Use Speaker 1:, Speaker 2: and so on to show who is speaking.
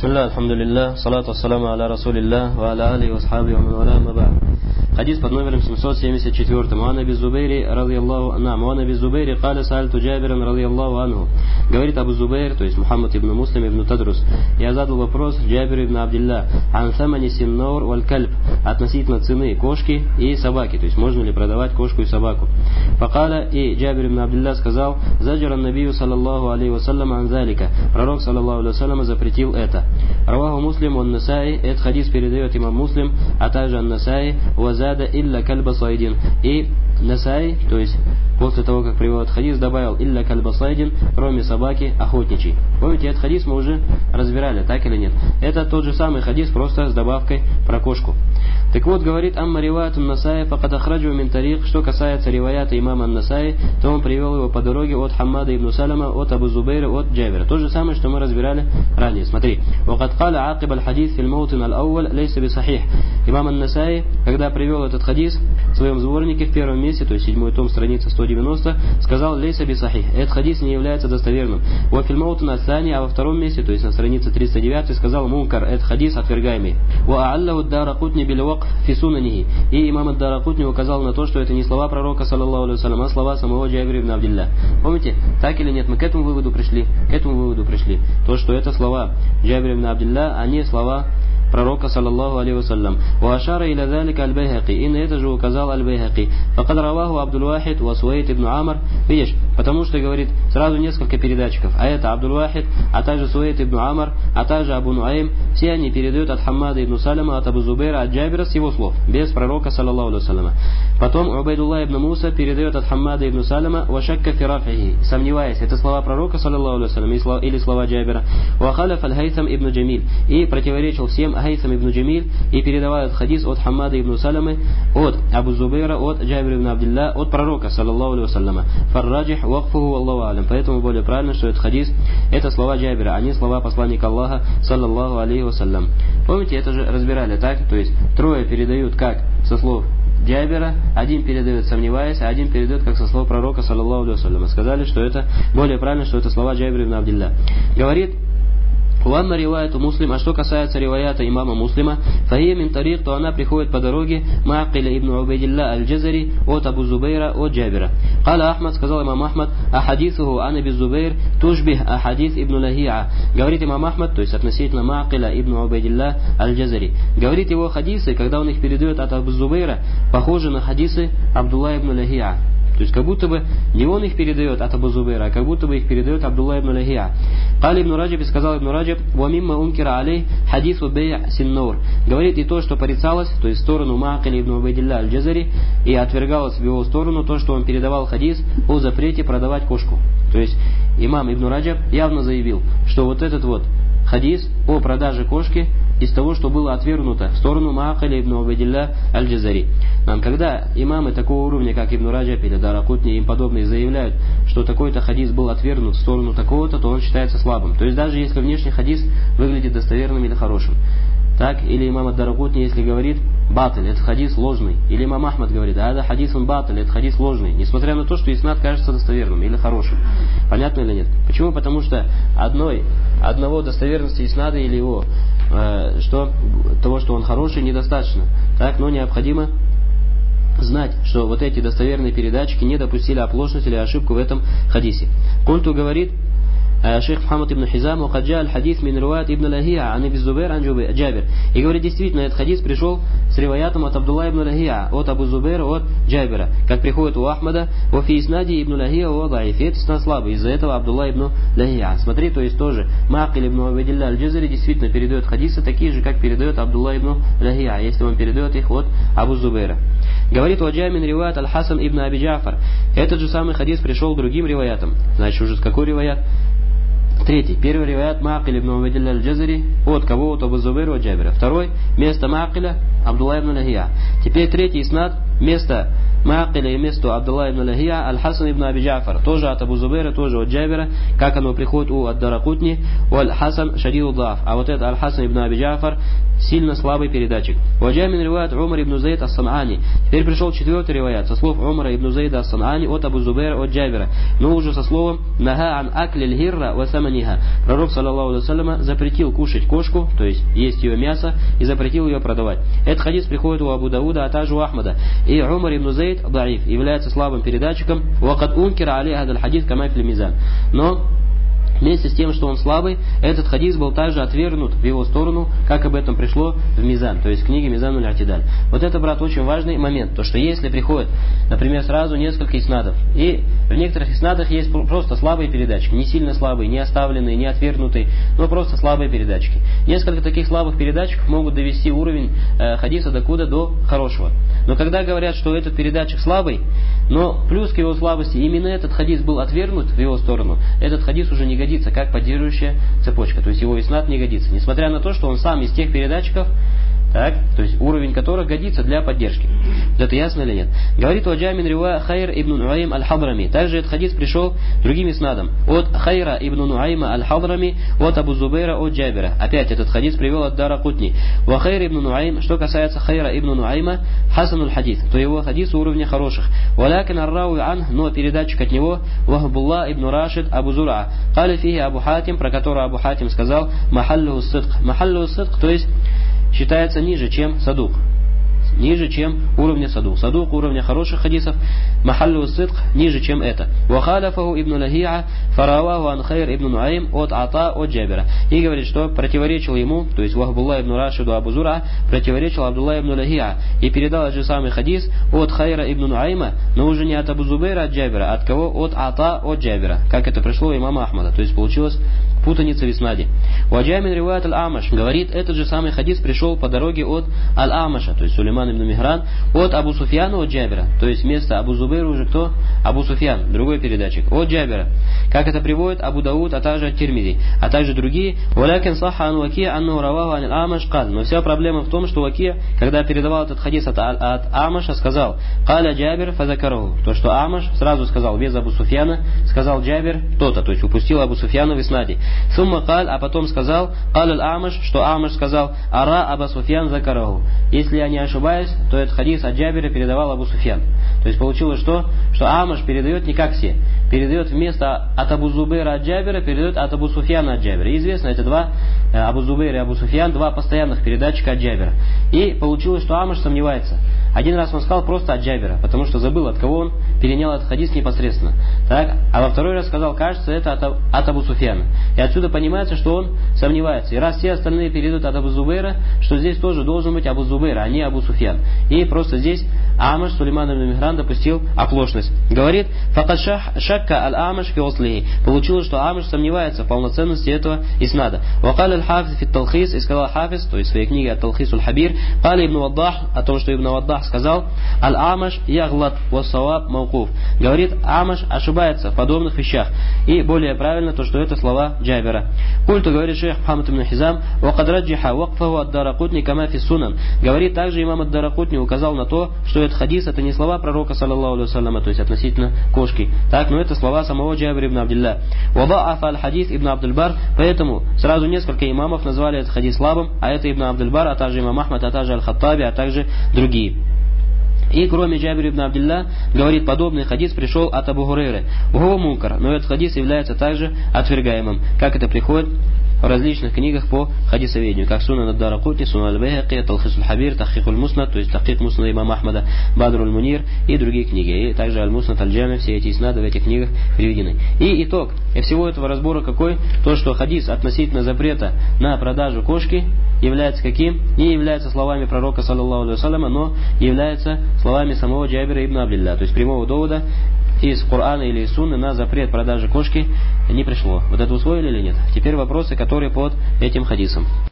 Speaker 1: Бисмилля, алхамдулилля, салату ассаламу аля расулилля, ва аля али ва асхаби ва ман валя, ама ба'д. Хадис под номером 774. Муана биззубейри, радиаллаху анhu. Муана биззубейри, каля саальту Джабиран, радиаллаху анху. Говорит Абу Зубейр, то есть Мухаммад ибн Муслим ибн Тадрус. Я задал вопрос Джабиру ибн Абдилля. Ан самани синнаур валь кальб. Относительно цены кошки и собаки. То есть можно ли продавать кошку и собаку. Факаля, и Джабир ибн Абдилля сказал: заджаран набию саллаллаху алейхи вассалям ан залика. Пророк саллаллаху алейхи вассалям запретил это. Раваху Муслим он Насаи, этот хадис передает имам Муслим, а также ан Насаи, вазада илля кальба сайдин. И Насаи, то есть после того, как приводит хадис, добавил илля кальба сайдин, кроме собаки охотничьей. Помните, этот хадис мы уже разбирали, так или нет? Это тот же самый хадис, просто с добавкой про кошку. Так вот, говорит амма риваят ан-Насаи факад ахраджу мин тарик. Что касается риваята имама ан-Насаи, то он привел его по дороге от Хаммада ибн Салама, от Абу Зубейра, от Джабира. То же самое, что мы разбирали ранее. Смотри. وقد قال عاقب الحديث في الموطن الأول ليس بصحيح. Имам ан-Насаи, когда привел этот хадис в своем сборнике в первом месте, то есть 7 том, страница 190, сказал лейса бисахих. Этот хадис не является достоверным. Ва фил маутан ас-сани, а во втором месте, то есть на странице 309, сказал мункар, этот хадис отвергаемый. Ва а'аллаху ад-Даракутни бил вакф фи сунанихи. И имам ад-Даракутни указал на то, что это не слова пророка саллаллаху алейхи вассалям, а слова самого Джабира ибн Абдилля. Помните, так или нет, мы к этому выводу пришли. То, что это слова Джабира ибн Абдилля, а не слова пророка саллаллаху алейхи вассалям. Ва ашара иля залика аль-Байхаки. И на это же указал аль-Байхаки. Факад раваху Абдул-Вахид ва Суайд ибн Амр. Видишь, потому что говорит сразу несколько передатчиков. А это Абдул-Вахид, а также Суайд ибн Амр, а также Абу Нуайм. Все они передают от Хаммада ибн Салама, от Абу Зубейра, от Джабира с его слов, без пророка саллаллаху алейхи вассалям. Потом Убайдуллах ибн Муса передает от Хаммада ибн Салама ва шакка фи рафихи, сомневаясь, это слова пророка саллаллаху алейхи вассалям или слова Джабира. Ва халяф аль-Хайсам ибн Джамиль. И противоречил всем Хайсам ибн Джамиль, и передавают хадис от Хаммада ибн Саламы, от Абу Зубейра, от Джабира ибн Абдилля, от пророка саллаллаху алейхи вассалям. Фарраджих вакфуху валлаху алям. Поэтому более правильно, что этот хадис это слова Джабира, а не слова посланника Аллаха саллаллаху алейхи вассалям. Помните, это же разбирали так, то есть трое передают как со слов Джабира, один передает сомневаясь, а один передает как со слов пророка саллаллаху алейхи вассалям. Сказали, что это более правильно, что это слова Джабира ибн Абдилля. Говорит Уамма риваяту Муслим, а что касается риваята имама Муслима, фахия мин тарик, то она приходит по дороге Ма'акиля ибн Убайдилля аль-Джазари от Абу Зубейра, от Джабира. Каля Ахмад, сказал имам Ахмад, ахадисуху ан Аби Зубейр тушбих ахадис ибн Лахи'a. Говорит имам Ахмад, то есть относительно Ма'акиля ибн Убайдилля аль-Джазари. Говорит его хадисы, когда он их передает от Абу Зубейра, похожи на хадисы Абдулла ибн Лахи'a. То есть как будто бы не он их передает от Абу Зубейра, а как будто бы их передает Абдулла ибн Лахи'a. Кали ибн Раджаб, и сказал ибн Раджаб, ва мимма ункира алей хадису бей' синнаур. Говорит и то, что порицалось, то есть в сторону Ма'акиля ибн Убайдилля аль-Джазари, и отвергалось в его сторону то, что он передавал хадис о запрете продавать кошку. То есть имам ибн Раджаб явно заявил, что вот этот вот хадис о продаже кошки из того, что было отвергнуто в сторону Ма'акиля ибн Убайдилля аль-Джазари. Когда имамы такого уровня, как Ибн Раджаб или Даракутни и им подобные, заявляют, что такой-то хадис был отвергнут в сторону такого-то, то он считается слабым. То есть даже если внешний хадис выглядит достоверным или хорошим. Так, или имам ад-Даракутни, если говорит батль, это хадис ложный. Или имам Ахмад говорит, а это хадис он батль, это хадис ложный. Несмотря на то, что иснад кажется достоверным или хорошим. Понятно или нет? Почему? Потому что одного достоверности иснада или его, того, что он хороший, недостаточно. Так, но необходимо знать, что вот эти достоверные передатчики не допустили оплошность или ошибку в этом хадисе. Культу говорит шейх Мухаммад ибн Хизам, «Ухаджа аль-хадис мин риваят ибн Лахи'a, ан Аби Зубейр, ан Джабир». И говорит, действительно, этот хадис пришел с риваятом от Абдулла ибн Лахи'a, от Абу Зубейра, от Джабира, как приходит у Ахмада, «Ва фи иснади ибн Лахи'a ва даиф». Это иснад слабый, из-за этого Абдулла ибн Лахи'a. Смотри, то есть тоже Ма'акиль ибн Убайдилля аль-Джазари действительно передает хадисы такие же, как передает Абдулла ибн Лахи'a, если он передает их от Абу Зубейра. Говорит, «Ваджа мин риваят аль-Хасан ибн Аби Джафар». Этот же самый хадис пришел другим риваятом. Значит, уже с какой риваят? Третий. Первый риваят Ма'акиль ибн Убайдилля аль-Джазари от кого? От Абу Зубейра, от Джабира. Второй. Место Ма'акиля Абдулла ибн Лахи'a. Теперь третий иснад вместо Маакиля и вместо Абдулла ибн Лахия Аль-Хасан ибн Аби Джафар, тоже от Абу Зубейра, тоже от Джабира, как оно приходит у Ад-Даракутни, у Аль-Хасан шадиду даф, а вот это Аль-Хасан ибн Аби Джафар сильно слабый передатчик. Ваджамин риваят Умар ибн Зайд ас-Сан'ани. Теперь пришел четвертый риваят со слов Умара ибн Зайда ас-Сан'ани от Абу Зубейра от Джабира, но уже со словом Наха ан аклиль гирра ва саманиха. Пророк саллаллаху алейхи ва саллям запретил кушать кошку, то есть есть ее мясо, и запретил ее продавать. Этот хадис приходит у Абу Дауда, а также у Ахмада. И Умар ибн Зайд даиф, является слабым передатчиком. Вакад ункира алей хадаль хадис кама фил мизан. Но вместе с тем, что он слабый, этот хадис был также отвергнут в его сторону, как об этом пришло в Мизан, то есть в книге Мизан аль-Атидаль. Вот это, брат, очень важный момент. То, что если приходит, например, сразу несколько иснадов, и в некоторых иснадах есть просто слабые передатчики, не сильно слабые, не оставленные, не отвергнутые, но просто слабые передатчики. Несколько таких слабых передатчиков могут довести уровень хадиса докуда до хорошего. Но когда говорят, что этот передатчик слабый, но плюс к его слабости именно этот хадис был отвергнут в его сторону, этот хадис уже не годится как поддерживающая цепочка, то есть его иснад не годится, несмотря на то, что он сам из тех передатчиков, так, то есть уровень которых годится для поддержки. Это ясно или нет? Говорит Ваджамин ривая Хайр ибн Нуаим аль-Хадрами. Также этот хадис пришел другим иснадом. От Хайра ибн Нуайма аль-Хадрами, от Абу Зубейра, от Джабира. Опять этот хадис привел от Даракутни. Ва Хайр ибн Нуайм, что касается Хайра ибн Нуайма, хасануль хадис, то его хадис уровня хороших. Валякин ар-рауи ан, но передатчик от него, Вахбулла ибн Рашид Абу Зур'a. Кали фихи Абу Хатим, про которого Абу Хатим сказал, Махаллуху сидк. Махаллуху сидк, то есть считается ниже, чем садук. Ниже, чем уровня садук. Садук уровня хороших хадисов, махаллу сидк ниже, чем это. Вахаляфаху ибн Лахиа, фараваху ан Хайр ибн Нуаим от Ата от Джабира. И говорит, что противоречил ему, то есть Вахбулла ибн Рашиду Абу Зур'a, противоречил Абдулла ибн Лахиа. И передал этот же самый хадис от Хайра ибн Нуаима, но уже не от Абу Зубейра от Джабира, а от кого? От Ата от Джабира. Как это пришло у имама Ахмада. То есть получилось путаница в иснаде. Ваджамин риваят аль-Амаш. Говорит, этот же самый хадис пришел по дороге от аль-Амаша, то есть Сулейман ибн Михран, от Абу Суфьяна от Джабира. То есть вместо Абу Зубейра уже кто? Абу Суфьян, другой передатчик. От Джабира. Как это приводит Абу Дауд, а также от Тирмизи, а также другие. Валякин саха ан Ваки анну раваху ан аль-Амаш кал. Но вся проблема в том, что Ваки, когда передавал этот хадис от Амаша, сказал Каля Джабир фазакараху. То, что Амаш сразу сказал без Абу Суфьяна, сказал Джабир то-то, то есть упустил Абу Суфьяна в иснаде. Сумма каль, а потом сказал Каль аль-Амаш, что Амаш сказал Ара Абу Суфьян закараху. Если я не ошибаюсь, то этот хадис от Джабира передавал Абу Суфьян. То есть получилось что? Что Амаш передает не как все. Передает вместо от Абу Зубейра от Джабира, передает от Абу Суфьяна от Джабира. И известно, это два, Абу Зубейр и Абу Суфьян, два постоянных передатчика от Джабира. И получилось, что Амаш сомневается. Один раз он сказал просто от Джабира, потому что забыл, от кого он перенял этот хадис непосредственно. Так? А во второй раз сказал, кажется, это от Абу Суфьяна. И отсюда понимается, что он сомневается. И раз все остальные передают от Абу Зубейра, что здесь тоже должен быть Абу Зубейр, а не Абу Суфьян. И просто здесь Амаш, Сулейман ибн Михран, допустил оплошность. Говорит, факад шакка аль-Амаш фи ослихи. Получилось, что Амаш сомневается в полноценности этого иснада. Вакаль аль-Хафиз фи талхис, и сказал Хафиз, то есть в своей книге Ат-Талхис аль-Хабир, Кали ибн Ваддах, о том, что ибн Ваддах сказал, аль-Амаш яглат вассаваб маукуф. Говорит, Амаш ошибается в подобных вещах. И более правильно то, что это слова Джабира. Культу, говорит шейх Мухаммад ибн Хизам, вакад раджиха вакфаху ад-Даракутни кама фи сунан. Говорит, также имам ад-Даракутни указал на то, что этот хадис это не слова пророка саллаллаху алейхи ва салляма, то есть относительно кошки. Так, но это слова самого Джабира ибн Абдилля. Вадаафа аль-хадис ибн Абдул-Бар, поэтому сразу несколько имамов назвали этот хадис слабым, а это ибн Абдул-Бар, а также имам Ахмад, а также аль-Хаттаби, а также другие. И кроме Джабира ибн Абдилля, говорит, подобный хадис пришел от Абу Хурейры. Угова мункар, но этот хадис является также отвергаемым, как это приходит в различных книгах по хадисоведению, как Сунан ад-Даракутни, Сунан аль-Байхаки, Талхис аль-Хабир, Тахкик аль-Муснад, то есть Тахкик Муснад имама Ахмада, Бадру аль-Мунир и другие книги. И также аль-Муснад аль-Джами, все эти иснады в этих книгах приведены. И итог всего этого разбора какой? То, что хадис относительно запрета на продажу кошки является каким? Не является словами пророка саллаллаху алейхи ва салляма, но является словами самого Джабира ибн Абдилля. То есть прямого довода из Корана или из Сунны на запрет продажи кошки не пришло. Вот это усвоили или нет? Теперь вопросы, которые под этим хадисом.